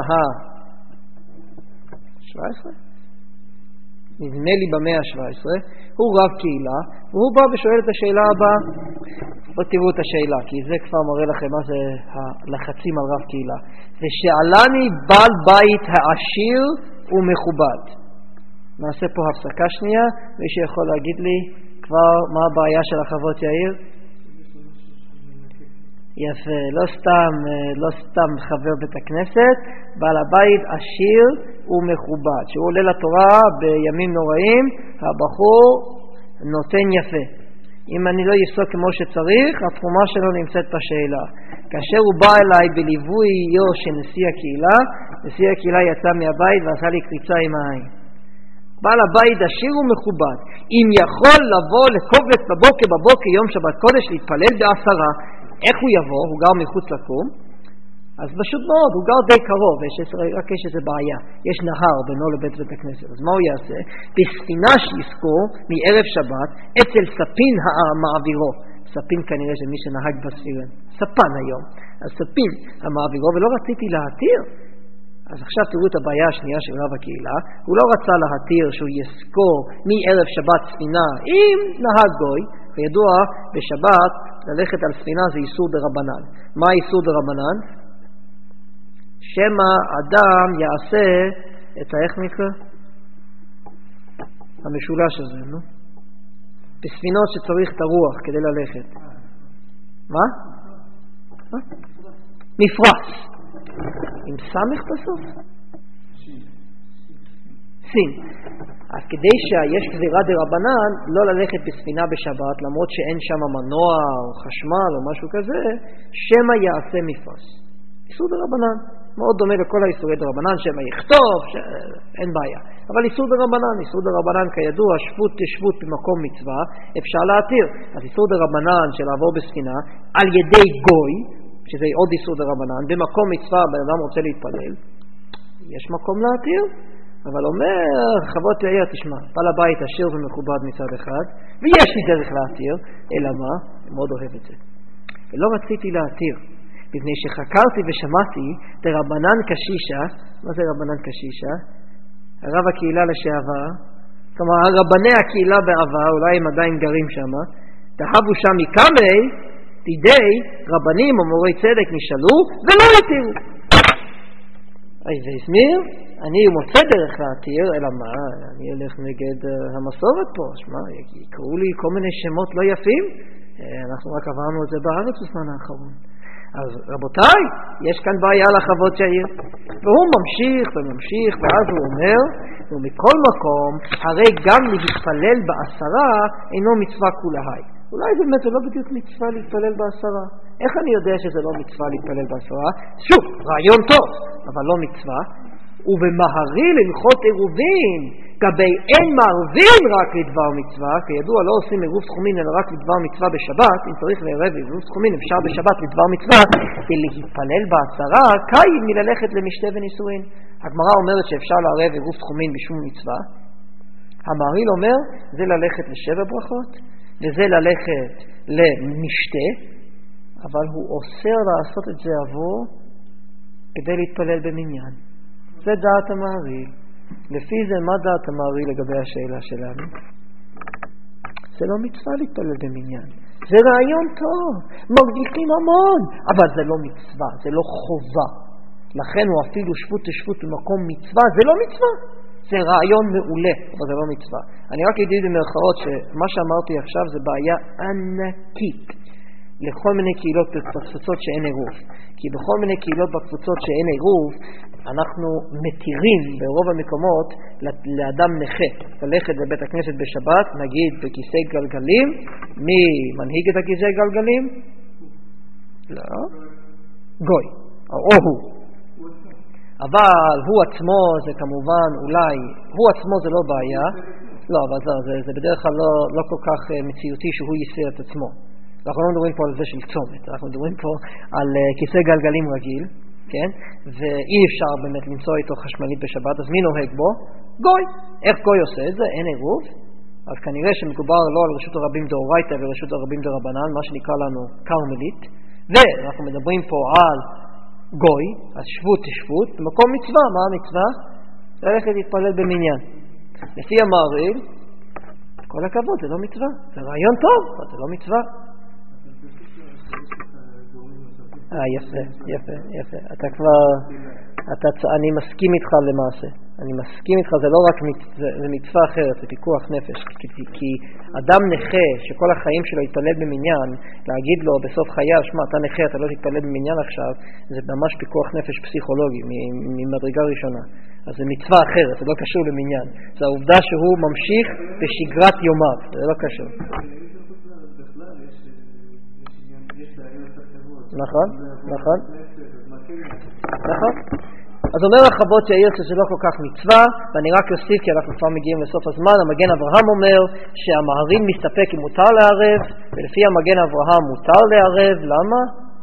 ה-שבע עשרה? נדמה לי במאה ה-שבע עשרה, הוא רב קהילה, והוא בא ושואל את השאלה הבאה. בואו תראו את השאלה, כי זה כבר מראה לכם מה זה הלחצים על רב קהילה. זה שאלני בעל בית העשיר ומכובד. נעשה פה הפסקה שנייה, מי שיכול להגיד לי כבר מה הבעיה של החוות יאיר? יפה, לא סתם, לא סתם חבר בית הכנסת, בעל הבית עשיר ומכובד. שהוא עולה לתורה בימים נוראים, הבחור נותן יפה. אם אני לא יפסוק כמו שצריך, התרומה שלו נמצאת בשאלה. כאשר הוא בא אליי בליווי יו של נשיא הקהילה, נשיא הקהילה יצא מהבית ועשה לי קריצה עם העין. בעל הבית עשיר ומכובד, אם יכול לבוא לקובץ בבוקר בבוקר יום שבת קודש להתפלל בעשרה, איך הוא יבוא? הוא גר מחוץ לקום, אז פשוט מאוד, הוא גר די קרוב, יש, רק יש איזה בעיה, יש נהר בינו לבית בית הכנסת, אז מה הוא יעשה? בספינה שיזכור מערב שבת, אצל ספין המעבירו, ספין כנראה שמי שנהג בספירה, ספן היום, אז ספין המעבירו, ולא רציתי להתיר, אז עכשיו תראו את הבעיה השנייה של רב הקהילה, הוא לא רצה להתיר שהוא יזכור מערב שבת ספינה עם נהג גוי, וידוע בשבת ללכת על ספינה זה איסור דרבנן. מה איסור דרבנן? שמה אדם יעשה את האיך נקרא? המשולש הזה, נו? בספינות שצריך את הרוח כדי ללכת. מה? מפרש. עם סמך בסוף? סין. אז כדי שיש גזירה דרבנן לא ללכת בספינה בשבת, למרות שאין שם מנוע או חשמל או משהו כזה, שמה יעשה מפרש. איסור דרבנן. מאוד דומה לכל האיסורי דרבנן, שמה יכתוב, ש... אין בעיה. אבל איסור דרבנן, איסור דרבנן כידוע, שבות תשבות במקום מצווה, אפשר להתיר. אז איסור דרבנן של לעבור בספינה, על ידי גוי, שזה עוד איסור דרבנן, במקום מצווה, בן אדם רוצה להתפלל, יש מקום להתיר. אבל אומר, חוות יאיר, תשמע, בעל הבית עשיר ומכובד מצד אחד, ויש לי דרך להתיר, אלא מה? אני מאוד אוהב את זה. ולא רציתי להתיר, לפני שחקרתי ושמעתי, דרבנן קשישה, מה זה רבנן קשישה? הרב הקהילה לשעבר, כלומר, הרבני הקהילה בעבר, אולי הם עדיין גרים שם, תהבו שם מקמי, תידי, רבנים או מורי צדק נשאלו, ולא התירו. אז זה הסמיר, אני מוצא דרך להתיר, אלא מה, אני הולך נגד uh, המסורת פה, שמה, יקראו לי כל מיני שמות לא יפים, אנחנו רק עברנו את זה בארץ בזמן האחרון. אז רבותיי, יש כאן בעיה לחוות יאיר. והוא ממשיך וממשיך, ואז הוא אומר, ומכל מקום, הרי גם להתפלל בעשרה אינו מצווה כולהי. אולי באמת זה לא בדיוק מצווה להתפלל בעשרה. איך אני יודע שזה לא מצווה להתפלל בעשרה? שוב, רעיון טוב, אבל לא מצווה. ובמהרי ללכות עירובין, גבי אין מערבין רק לדבר מצווה, כידוע לא עושים עירוב תחומין אלא רק לדבר מצווה בשבת, אם צריך לערב עירוב תחומין אפשר בשבת לדבר מצווה, ולהתפלל בעשרה קיים מללכת למשתה ונישואין. הגמרא אומרת שאפשר לערב עירוב תחומין בשום מצווה, המהריל אומר זה ללכת לשבע ברכות, וזה ללכת למשתה, אבל הוא אוסר לעשות את זה עבור כדי להתפלל במניין. זה דעת המהריל. לפי זה מה דעת המהריל לגבי השאלה שלנו? זה לא מצווה להתפלל במניין. זה רעיון טוב, מרוויחים המון, אבל זה לא מצווה, זה לא חובה. לכן הוא אפילו שבות תשבות במקום מצווה, זה לא מצווה. זה רעיון מעולה, אבל זה לא מצווה. אני רק אגיד במרכאות שמה שאמרתי עכשיו זה בעיה ענקית לכל מיני קהילות בקבוצות שאין עירוב. כי בכל מיני קהילות בקבוצות שאין עירוב, אנחנו מתירים ברוב המקומות לאדם נכה ללכת לבית הכנסת בשבת, נגיד בכיסא גלגלים. מי מנהיג את הכיסא גלגלים? לא. גוי. או הוא. אבל הוא עצמו זה כמובן אולי, הוא עצמו זה לא בעיה. לא, אבל זה, זה, זה בדרך כלל לא, לא כל כך מציאותי שהוא ייסר את עצמו. אנחנו לא מדברים פה על זה של צומת, אנחנו מדברים פה על uh, כיסא גלגלים רגיל, כן? ואי אפשר באמת למצוא איתו חשמלית בשבת, אז מי נוהג בו? גוי. איך גוי עושה את זה? אין עירוב. אז כנראה שמדובר לא על רשות הרבים דאורייתא ורשות הרבים דרבנן, מה שנקרא לנו קרמלית, ואנחנו מדברים פה על גוי, אז שבות תשבות, במקום מצווה. מה המצווה? ללכת להתפלל במניין. לפי המהריל, כל הכבוד, זה לא מצווה. זה רעיון טוב, אבל זה לא מצווה. אה, יפה, יפה, יפה. אתה כבר, אתה, אני מסכים איתך למעשה. אני מסכים איתך, זה לא רק מצווה, זה מצווה אחרת, זה פיקוח נפש. כי, כי אדם נכה שכל החיים שלו יתפלל במניין, להגיד לו בסוף חייו, שמע, אתה נכה, אתה לא תתפלל במניין עכשיו, זה ממש פיקוח נפש פסיכולוגי, ממדרגה ראשונה. אז זה מצווה אחרת, זה לא קשור למניין. זה העובדה שהוא ממשיך בשגרת יומיו, זה לא קשור. נכון, נכון, נכון. אז אומר החוות יאיר שזה לא כל כך מצווה, ואני רק אוסיף כי אנחנו כבר מגיעים לסוף הזמן. המגן אברהם אומר שהמהריל מסתפק אם מותר לערב, ולפי המגן אברהם מותר לערב. למה?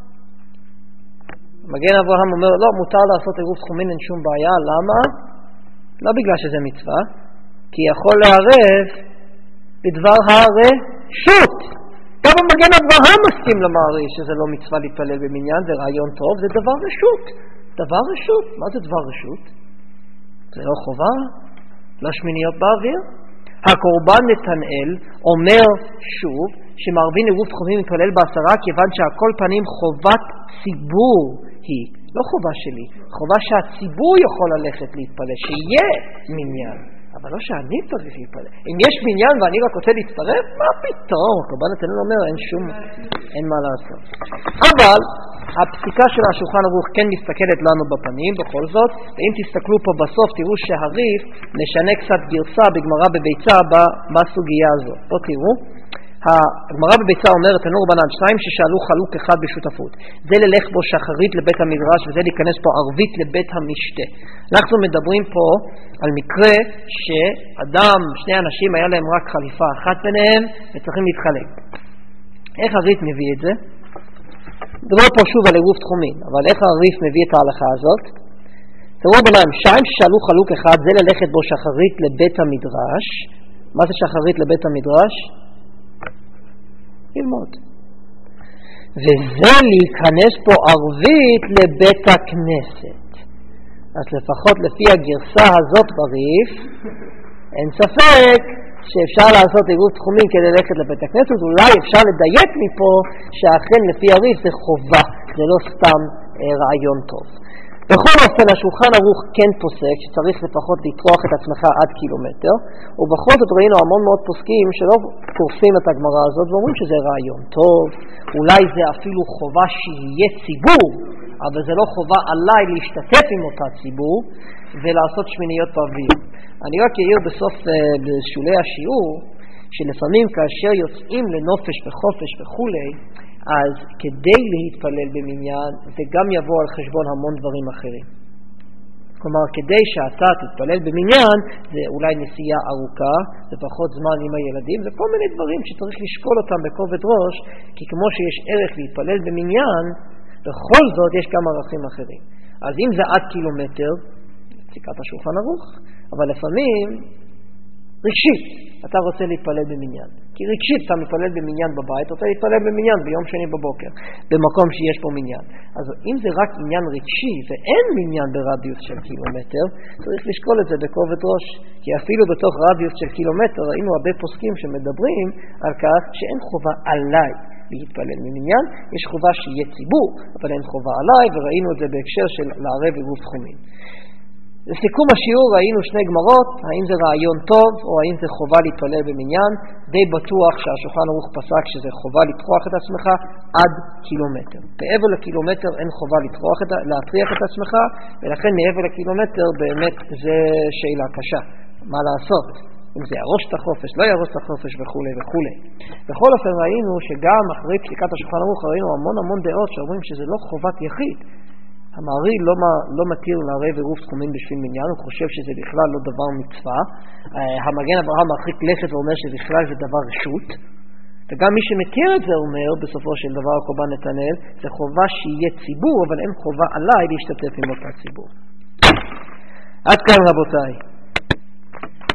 המגן אברהם אומר לא, מותר לעשות עירוב תחומין, אין שום בעיה. למה? לא בגלל שזה מצווה, כי יכול לערב בדבר הרשות. גם המגן אברהם מסכים למהריל שזה לא מצווה להתפלל במניין, זה רעיון טוב, זה דבר רשות. דבר רשות. מה זה דבר רשות? זה לא חובה? לא שמיניות באוויר? הקורבן נתנאל אומר שוב שמערבין עירוב תחומין מתפלל בעשרה, כיוון שהכל פנים חובת ציבור היא. לא חובה שלי, חובה שהציבור יכול ללכת להתפלל, שיהיה מניין. אבל לא שאני צריך להתפלל. אם יש מניין ואני רק רוצה להצטרף, מה פתאום? הקורבן נתנאל אומר אין שום, אין מה לעשות. אבל הפסיקה של השולחן ערוך כן מסתכלת לנו בפנים בכל זאת, ואם תסתכלו פה בסוף תראו שהריף משנה קצת גרסה בגמרא בביצה בסוגיה הזאת. פה תראו, הגמרא בביצה אומרת, תנו רבנן, שניים ששאלו חלוק אחד בשותפות, זה ללך בו שחרית לבית המדרש וזה להיכנס פה ערבית לבית המשתה. אנחנו מדברים פה על מקרה שאדם, שני אנשים היה להם רק חליפה אחת ביניהם וצריכים להתחלק. איך הריף מביא את זה? דבר פה שוב על עירוב תחומין, אבל איך הריף מביא את ההלכה הזאת? תראו רבנן, שניים ששאלו חלוק אחד, זה ללכת בו שחרית לבית המדרש. מה זה שחרית לבית המדרש? ללמוד. וזה להיכנס פה ערבית לבית הכנסת. אז לפחות לפי הגרסה הזאת בריף, אין ספק שאפשר לעשות עירוב תחומים כדי ללכת לבית הכנסת. אולי אפשר לדייק מפה שאכן לפי הריף זה חובה, זה לא סתם אה, רעיון טוב. בכל אופן השולחן ערוך כן פוסק שצריך לפחות לטרוח את עצמך עד קילומטר, ובכל זאת ראינו המון מאוד פוסקים שלא פורסים את הגמרא הזאת ואומרים שזה רעיון טוב, אולי זה אפילו חובה שיהיה ציבור, אבל זה לא חובה עליי להשתתף עם אותה ציבור ולעשות שמיניות באוויר. אני רק אעיר בסוף בשולי השיעור שלפעמים כאשר יוצאים לנופש וחופש וכולי, אז כדי להתפלל במניין זה גם יבוא על חשבון המון דברים אחרים. כלומר, כדי שאתה תתפלל במניין, זה אולי נסיעה ארוכה, זה פחות זמן עם הילדים, זה כל מיני דברים שצריך לשקול אותם בכובד ראש, כי כמו שיש ערך להתפלל במניין, בכל זאת יש גם ערכים אחרים. אז אם זה עד קילומטר, פסיקת השולחן ערוך, אבל לפעמים רגשית, אתה רוצה להתפלל במניין. כי רגשית אתה מתפלל במניין בבית, אתה להתפלל במניין ביום שני בבוקר, במקום שיש פה מניין. אז אם זה רק עניין רגשי ואין מניין ברדיוס של קילומטר, צריך לשקול את זה בכובד ראש. כי אפילו בתוך רדיוס של קילומטר ראינו הרבה פוסקים שמדברים על כך שאין חובה עליי להתפלל במניין, יש חובה שיהיה ציבור, אבל אין חובה עליי, וראינו את זה בהקשר של לערב עירוב תחומים. לסיכום השיעור ראינו שני גמרות, האם זה רעיון טוב או האם זה חובה להתפלל במניין. די בטוח שהשולחן ערוך פסק שזה חובה לטרוח את עצמך עד קילומטר. מעבר לקילומטר אין חובה לטרוח את, להטריח את עצמך, ולכן מעבר לקילומטר באמת זה שאלה קשה. מה לעשות? אם זה ירוש את החופש, לא ירוש את החופש וכו' וכו'. בכל אופן ראינו שגם אחרי פסיקת השולחן ערוך ראינו המון המון דעות שאומרים שזה לא חובת יחיד. המערי לא, לא מתיר לערב עירוב תחומים בשביל מניין, הוא חושב שזה בכלל לא דבר מצווה. המגן אברהם מרחיק לכת ואומר שבכלל זה דבר רשות, וגם מי שמכיר את זה אומר בסופו של דבר הקורבן נתנאל, זה חובה שיהיה ציבור, אבל אין חובה עליי להשתתף עם אותה ציבור. עד כאן רבותיי.